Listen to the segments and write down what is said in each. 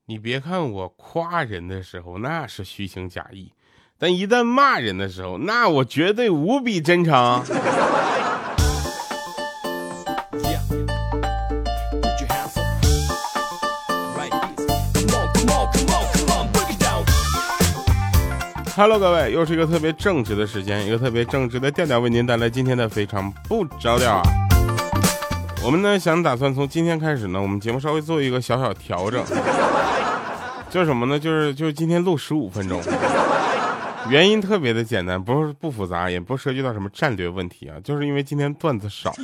你别看我夸人的时候那是虚情假意，但一旦骂人的时候，那我绝对无比真诚。Hello， 各位，又是一个特别正直的时间，一个特别正直的调调为您带来今天的非常不着调啊。我们呢打算从今天开始呢，我们节目稍微做一个小小调整，就是什么呢？就是今天录15分钟，原因特别的简单，不复杂，也不涉及到什么战略问题啊，就是因为今天段子少。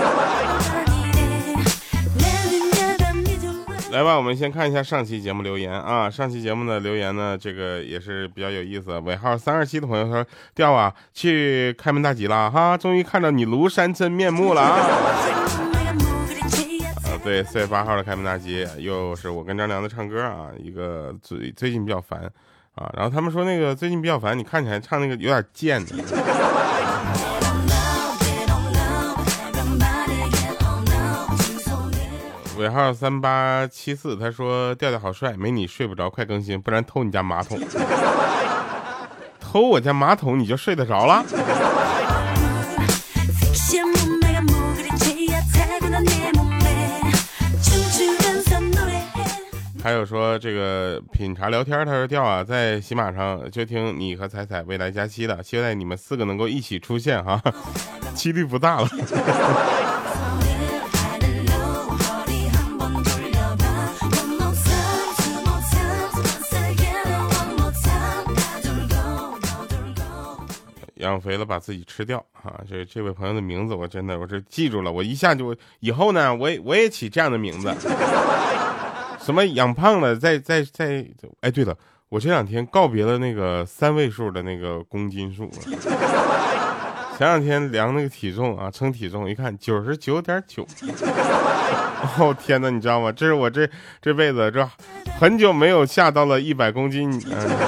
来吧，我们先看一下上期节目留言啊。上期节目的留言呢，这个也是比较有意思。尾号327的朋友说：“调啊，去开门大吉了哈，终于看到你庐山真面目了啊！”对，4月8号的开门大吉，又是我跟张良的唱歌啊，一个最近比较烦啊。然后他们说那个最近比较烦，你看起来唱那个有点贱的。尾号3874，他说调调好帅，没你睡不着，快更新，不然偷你家马桶。偷我家马桶你就睡得着了？还有说这个品茶聊天，他说调啊，在喜马上就听你和彩彩未来加期的，期待你们4个能够一起出现哈，几率不大了。养肥了把自己吃掉啊！这位朋友的名字我真的这记住了，我一下就以后呢我也起这样的名字，什么养胖了再哎，对了，我这2天告别了那个3位数的那个公斤数，前2天量那个体重啊，称体重一看99.9，哦天哪，你知道吗？这是我这辈子这很久没有下到了100公斤。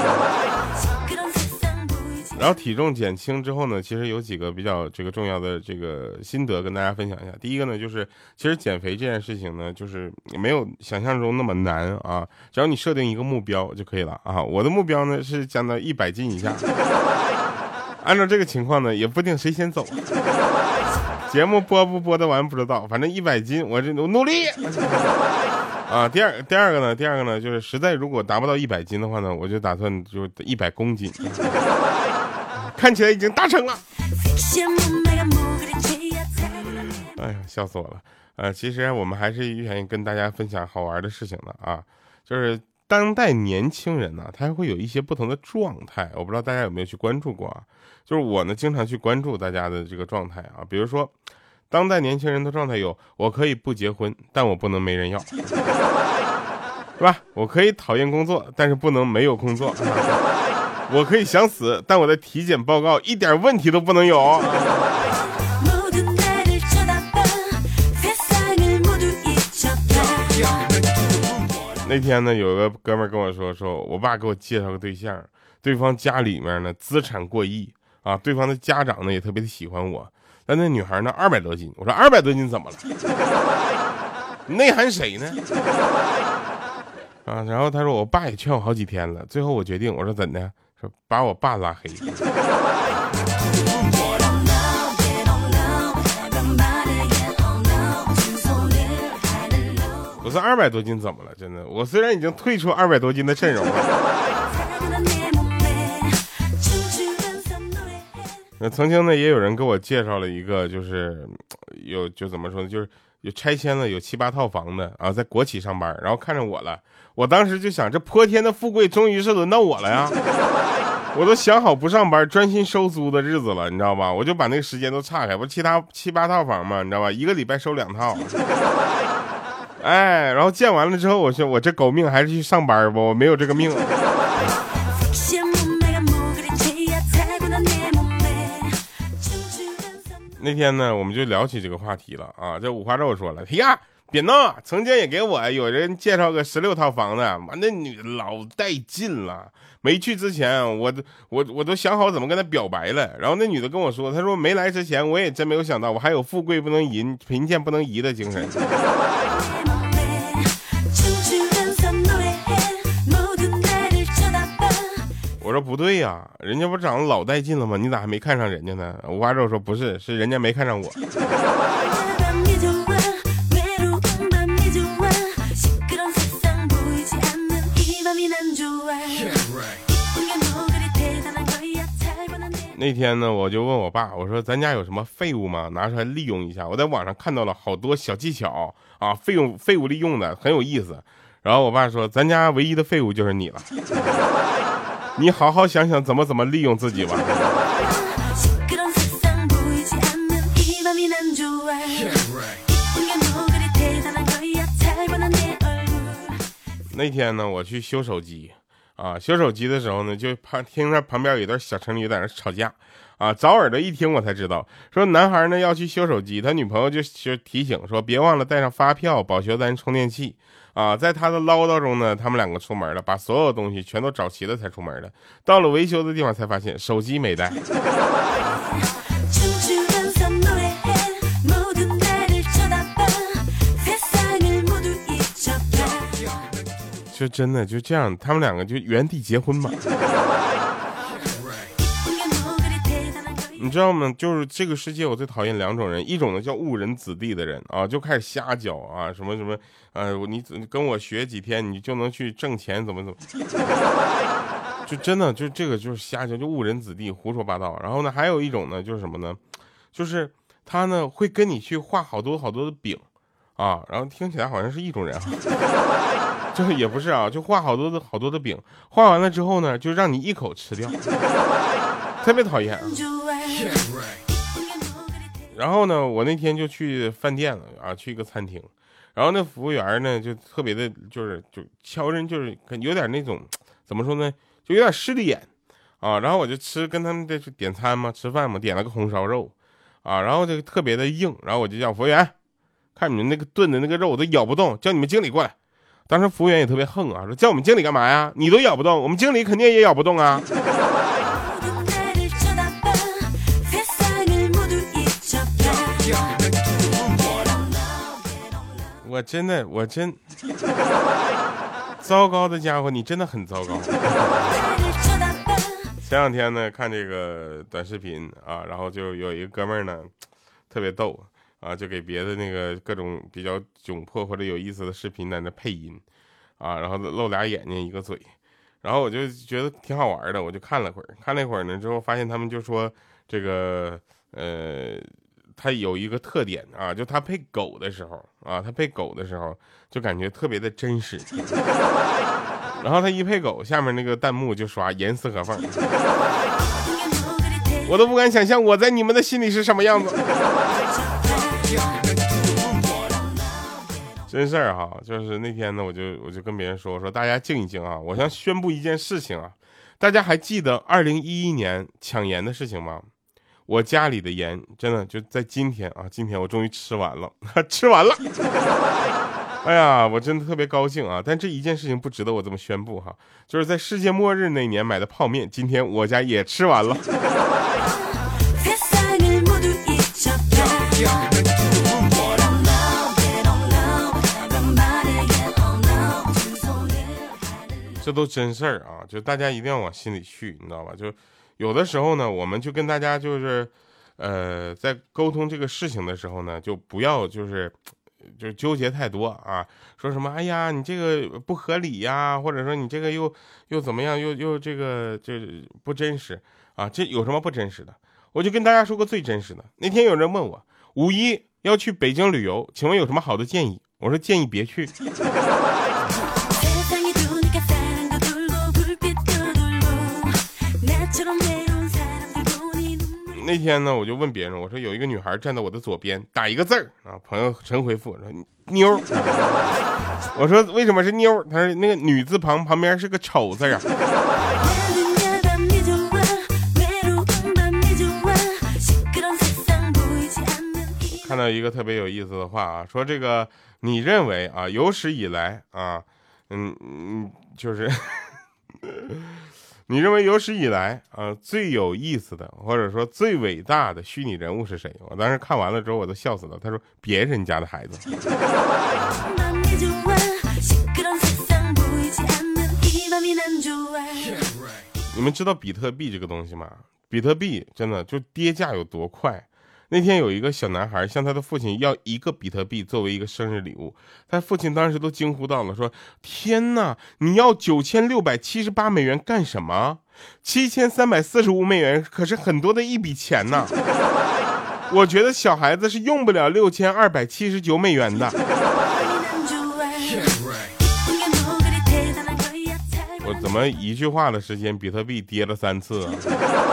然后体重减轻之后呢，其实有几个比较重要的心得跟大家分享一下。第一个呢，就是其实减肥这件事情呢，就是没有想象中那么难啊，只要你设定一个目标就可以了啊。我的目标呢是降到100斤以下，按照这个情况呢，也不定谁先走。节目播不播得完不知道，反正100斤我努力。啊，第二个呢，就是实在如果达不到100斤的话呢，我就打算就100公斤。看起来已经达成了。哎呀，笑死我了。其实我们还是愿意跟大家分享好玩的事情的啊。就是当代年轻人呢，他会有一些不同的状态，我不知道大家有没有去关注过啊。就是我呢，经常去关注大家的这个状态啊。比如说，当代年轻人的状态有：我可以不结婚，但我不能没人要，是吧？我可以讨厌工作，但是不能没有工作。我可以想死，但我的体检报告一点问题都不能有。那天呢，有个哥们跟我说我爸给我介绍个对象，对方家里面呢资产过亿啊，对方的家长呢也特别的喜欢我，但那女孩呢200多斤。我说200多斤怎么了？内涵谁呢？啊，然后他说我爸也劝我好几天了，最后我决定，我说怎的？说把我爸拉黑。我说200多斤怎么了？真的，我虽然已经退出200多斤的阵容了。曾经呢，也有人给我介绍了一个，就是就怎么说呢，就是有拆迁了有7、8套房的啊，在国企上班，然后看着我了，我当时就想，这泼天的富贵终于是轮到我了呀！我都想好不上班，专心收租的日子了，你知道吧？我就把那个时间都岔开，不7、8套房嘛，你知道吧？1个礼拜收2套。哎，然后见完了之后，我说我这狗命还是去上班吧，我没有这个命。那天呢，我们就聊起这个话题了啊。这五花肉说了，哎呀，别闹！曾经也给我有人介绍个16套房的，完那女的老带劲了。没去之前，我都想好怎么跟她表白了。然后那女的跟我说，她说没来之前，我也真没有想到，我还有富贵不能淫，贫贱不能移的精神。 说不对呀，人家不长得老带劲了吗？你咋还没看上人家呢？五花肉说不是，是人家没看上我。那天呢，我就问我爸，我说咱家有什么废物吗？拿出来利用一下。我在网上看到了好多小技巧啊，废物利用的很有意思。然后我爸说，咱家唯一的废物就是你了，你好好想想怎么利用自己吧。那天呢，我去修手机。修手机的时候呢，就听着旁边有一对小情侣在那吵架，找耳朵一听我才知道，说男孩呢要去修手机，他女朋友就提醒说别忘了带上发票、保修单、充电器。在他的唠叨中呢，他们两个出门了，把所有东西全都找齐了才出门的。到了维修的地方才发现手机没带。就真的就这样，他们两个就原地结婚吧。你知道吗？就是这个世界我最讨厌两种人，一种呢叫误人子弟的人就开始瞎教什么你跟我学几天你就能去挣钱，怎么就真的就这个就是瞎教，就误人子弟，胡说八道。然后呢还有一种呢就是什么呢，就是他呢会跟你去画好多的饼然后听起来好像是一种人就是也不是就画好多的饼，画完了之后呢就让你一口吃掉，特别讨厌然后呢我那天就去饭店了去一个餐厅，然后那服务员呢就特别的就敲人，就是有点那种怎么说呢，就有点失礼眼然后我就跟他们在点餐嘛，吃饭嘛，点了个红烧肉然后就特别的硬，然后我就叫服务员，看你们那个炖的那个肉我都咬不动，叫你们经理过来。当时服务员也特别横说叫我们经理干嘛呀？你都咬不动，我们经理肯定也咬不动啊。我真糟糕的家伙，你真的很糟糕。前两天呢看这个短视频然后就有一个哥们儿呢特别逗就给别的那个各种比较窘迫或者有意思的视频在那配音然后露俩眼睛一个嘴，然后我就觉得挺好玩的，我就看了会儿呢之后发现他们就说这个他有一个特点就他配狗的时候就感觉特别的真实然后他一配狗，下面那个弹幕就刷严丝合缝，我都不敢想象我在你们的心里是什么样子。真事儿就是那天呢我就跟别人说大家静一静我想宣布一件事情大家还记得2011年抢盐的事情吗？我家里的盐真的就在今天今天我终于吃完了吃完了哎呀，我真的特别高兴但这一件事情不值得我这么宣布就是在世界末日那年买的泡面，今天我家也吃完了这都真事儿就大家一定要往心里去，你知道吧？就有的时候呢我们就跟大家就是在沟通这个事情的时候呢，就不要就纠结太多说什么哎呀你这个不合理呀，或者说你这个又怎么样，又这个就不真实这有什么不真实的？我就跟大家说个最真实的。那天有人问我五一要去北京旅游，请问有什么好的建议？我说建议别去那天呢我就问别人，我说有一个女孩站在我的左边，打一个字儿朋友陈回复说妞我说为什么是妞？他说那个女字旁边是个丑字看到一个特别有意思的话说这个你认为有史以来就是你认为有史以来最有意思的或者说最伟大的虚拟人物是谁？我当时看完了之后我都笑死了。他说别人家的孩子。 你们知道比特币这个东西吗？比特币真的就跌价有多快？那天有一个小男孩向他的父亲要1个比特币作为一个生日礼物，他父亲当时都惊呼到了，说：天哪，你要$9678干什么？$7345可是很多的一笔钱呢。我觉得小孩子是用不了$6279的。我怎么一句话的时间，比特币跌了3次啊？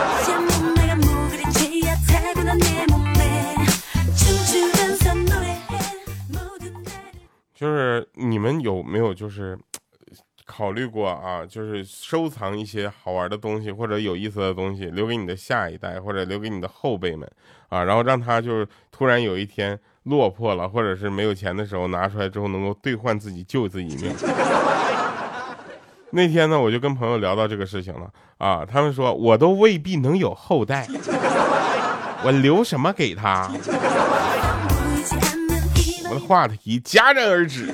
就是你们有没有就是考虑过啊，就是收藏一些好玩的东西或者有意思的东西，留给你的下一代或者留给你的后辈们啊，然后让他就是突然有一天落魄了，或者是没有钱的时候拿出来之后能够兑换自己救自己一命。那天呢，我就跟朋友聊到这个事情了啊，他们说我都未必能有后代，我留什么给他？我的话题戛然而止。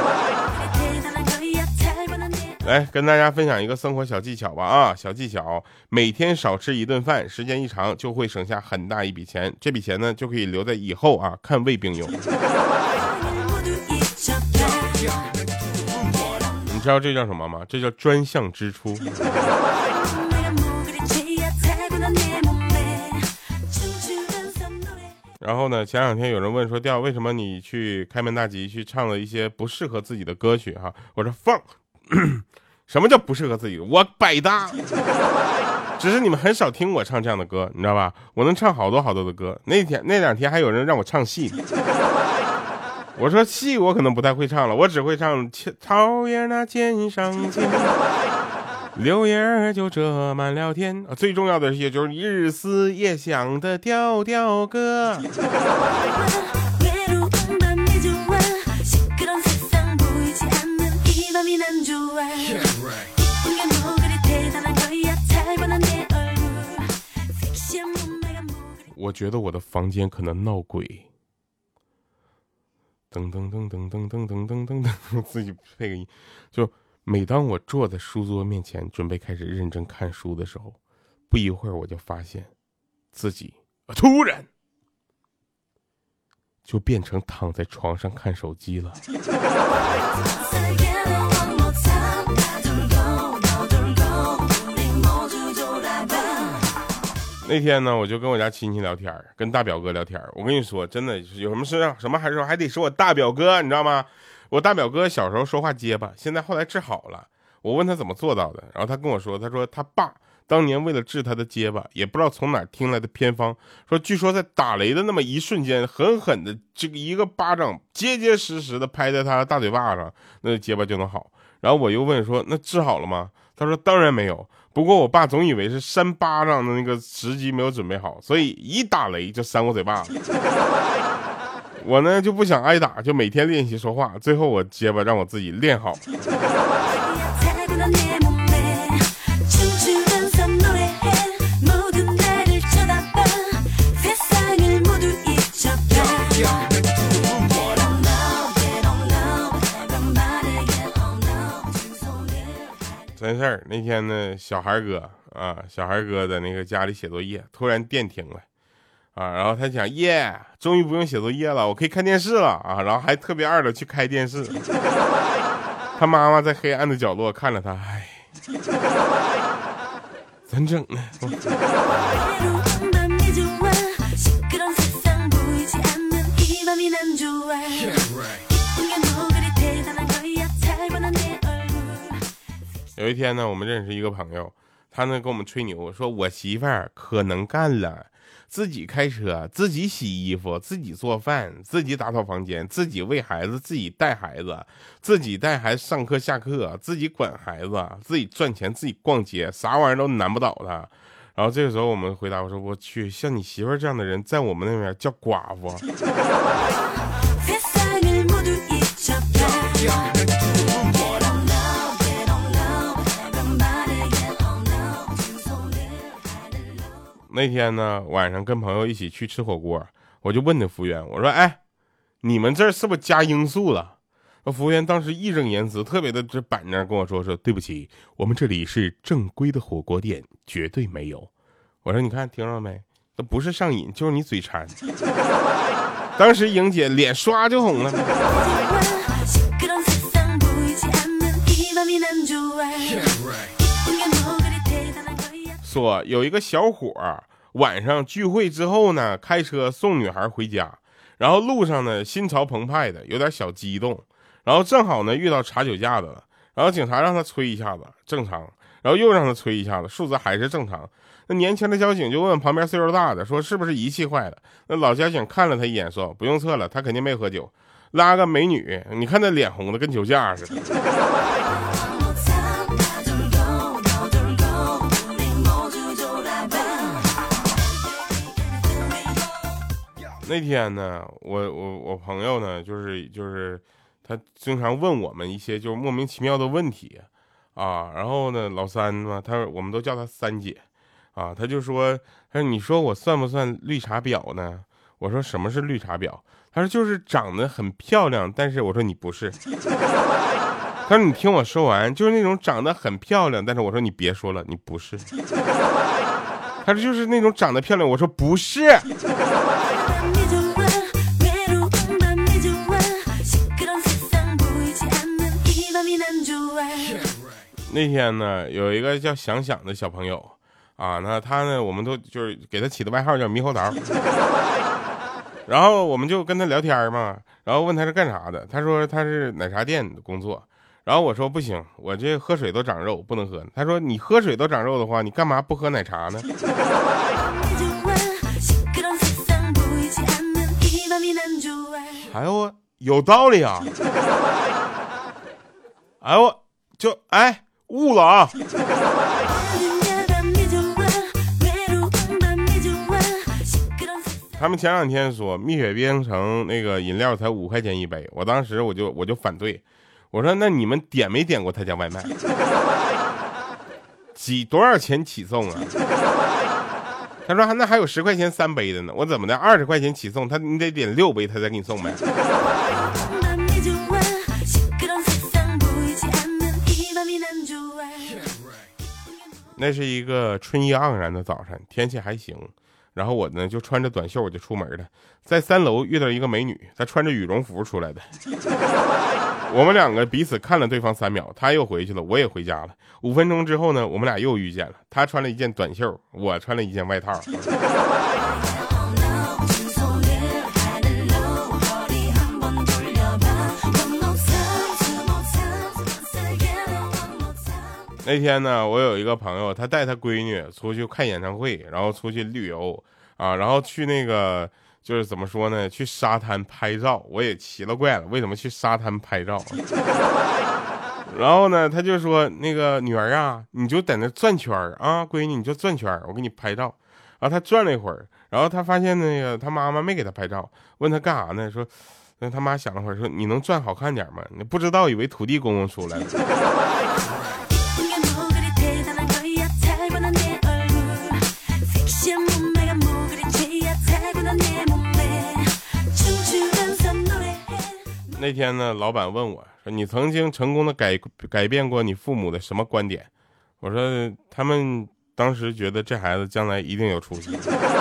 来跟大家分享一个生活小技巧吧啊，小技巧，每天少吃1顿饭，时间一长就会省下很大一笔钱，这笔钱呢就可以留在以后啊看胃病用。你知道这叫什么吗？这叫专项支出。然后呢，前2天有人问说，调为什么你去开门大吉去唱了一些不适合自己的歌曲哈？我说放，什么叫不适合自己？我百搭，只是你们很少听我唱这样的歌，你知道吧？我能唱好多好多的歌。那2天还有人让我唱戏，我说戏我可能不太会唱了，我只会唱桃叶那肩上肩。柳叶就遮满了天啊！最重要的是就是日思夜想的调调歌。我觉得我的房间可能闹鬼。噔噔噔噔噔噔噔噔噔噔，自己配个音，就。每当我坐在书桌面前准备开始认真看书的时候，不一会儿我就发现自己突然就变成躺在床上看手机了。那天呢，我就跟我家亲戚聊天，跟大表哥聊天。我跟你说，真的有什么事什么还得是我大表哥，你知道吗？我大表哥小时候说话结巴，现在后来治好了。我问他怎么做到的，然后他跟我说，他说他爸当年为了治他的结巴，也不知道从哪听来的偏方，说据说在打雷的那么一瞬间，狠狠的这个一个巴掌结结实实的拍在他大嘴巴上，那结巴就能好。然后我又问说，那治好了吗？他说当然没有，不过我爸总以为是扇巴掌的那个时机没有准备好，所以一打雷就扇我嘴巴子。我呢就不想挨打，就每天练习说话，最后我结巴让我自己练好。真事儿，那天呢小孩哥在那个家里写作业，突然电停了。然后他想耶，终于不用写作业了，我可以看电视了啊！然后还特别二的去开电视。他妈妈在黑暗的角落看了他，哎，怎整呢？有一天呢，我们认识一个朋友，他呢跟我们吹牛，说我媳妇儿可能干了。自己开车，自己洗衣服，自己做饭，自己打扫房间，自己喂孩子，自己带孩子，自己带孩子上课下课，自己管孩子，自己赚钱，自己逛街，啥玩意儿都难不倒他。然后这个时候我们回答，我说我去，像你媳妇儿这样的人在我们那边叫寡妇。那天呢晚上跟朋友一起去吃火锅，我就问那服务员，我说哎，你们这儿是不是加罂粟了？ 服务员当时义正言辞，特别的这板着跟我说对不起，我们这里是正规的火锅店，绝对没有。我说你看听着没，这不是上瘾，就是你嘴馋。当时莹姐脸刷就红了。说有一个小伙晚上聚会之后呢，开车送女孩回家，然后路上呢心潮澎湃的，有点小激动，然后正好呢遇到查酒驾的了，然后警察让他吹一下子，正常，然后又让他吹一下子，数字还是正常。那年轻的交警就问旁边岁数大的说是不是仪器坏了？那老交警看了他一眼说不用测了，他肯定没喝酒。拉个美女，你看他脸红的跟酒驾似的。那天呢，我朋友呢，就是他经常问我们一些就是莫名其妙的问题啊，然后呢，老三嘛，我们都叫他三姐啊，他就说你说我算不算绿茶婊呢？我说什么是绿茶婊？他说就是长得很漂亮，但是我说你不是。他说你听我说完，就是那种长得很漂亮，但是我说你别说了，你不是。他说就是那种长得漂亮，我说不是。那天呢，有一个叫想想的小朋友啊，那他呢，我们都就是给他起的外号叫猕猴桃。然后我们就跟他聊天嘛，然后问他是干啥的，他说他是奶茶店的工作。然后我说不行，我这喝水都长肉，不能喝。他说你喝水都长肉的话，你干嘛不喝奶茶呢？哎呦我有道理啊！哎呦我就悟了啊！他们前两天说蜜雪冰城那个饮料才5块钱一杯，我当时我就反对，我说那你们点没点过他家外卖？多少钱起送啊？他说那还有10块钱3杯的呢，我怎么的20块钱起送，你得点6杯他才给你送呗。那是一个春意盎然的早晨，天气还行，然后我呢就穿着短袖我就出门了，在3楼遇到一个美女，她穿着羽绒服出来的。我们两个彼此看了对方3秒，她又回去了，我也回家了。5分钟之后呢，我们俩又遇见了，她穿了一件短袖，我穿了一件外套。那天呢，我有一个朋友，他带他闺女出去看演唱会，然后出去旅游啊，然后去那个就是怎么说呢，去沙滩拍照。我也奇了怪了，为什么去沙滩拍照？然后呢，他就说那个女儿啊，你就在那转圈啊，闺女你就转圈，我给你拍照。然后他转了一会儿，然后他发现那个他妈妈没给他拍照，问他干啥呢？说那他妈想了会儿，说你能转好看点吗？你不知道以为土地公公出来了。那天呢，老板问我说：“你曾经成功的改变过你父母的什么观点？”我说：“他们当时觉得这孩子将来一定有出息。”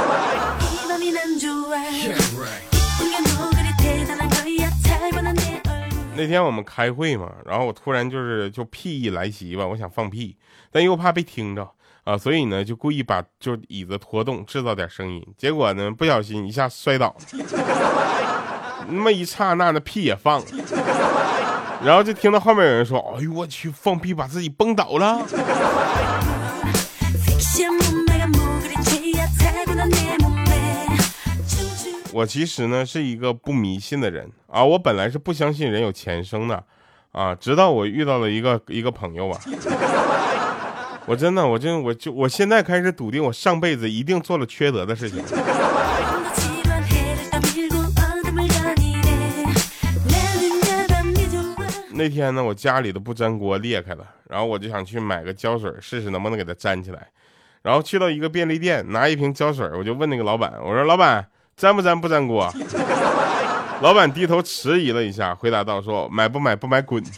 那天我们开会嘛，然后我突然就屁意来袭吧，我想放屁，但又怕被听着啊，所以呢就故意把椅子拖动，制造点声音，结果呢不小心一下摔倒了。那么一刹那的屁也放了，然后就听到后面有人说：“哎呦我去，放屁把自己崩倒了。”我其实呢是一个不迷信的人啊，我本来是不相信人有前生的啊，直到我遇到了一个朋友啊，我现在开始笃定我上辈子一定做了缺德的事情。那天呢，我家里的不粘锅裂开了，然后我就想去买个胶水试试能不能给它粘起来。然后去到一个便利店，拿一瓶胶水，我就问那个老板，我说老板，粘不粘锅？ 老板低头迟疑了一下，回答道说买不买不买滚。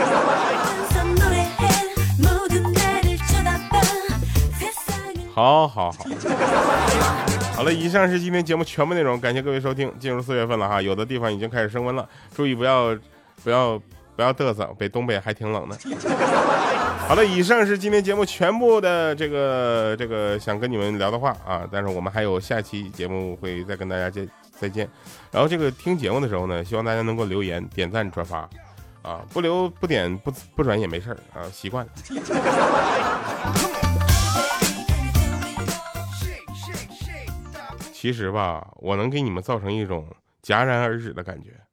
好好好，好了，以上是今天节目全部内容，感谢各位收听。进入4月份了哈，有的地方已经开始升温了，注意不要嘚瑟，东北还挺冷的。好了，以上是今天节目全部的这个想跟你们聊的话啊，但是我们还有下期节目会再跟大家再见。然后这个听节目的时候呢，希望大家能够留言、点赞、转发啊，不留不点不转也没事啊，习惯了。其实吧，我能给你们造成一种戛然而止的感觉。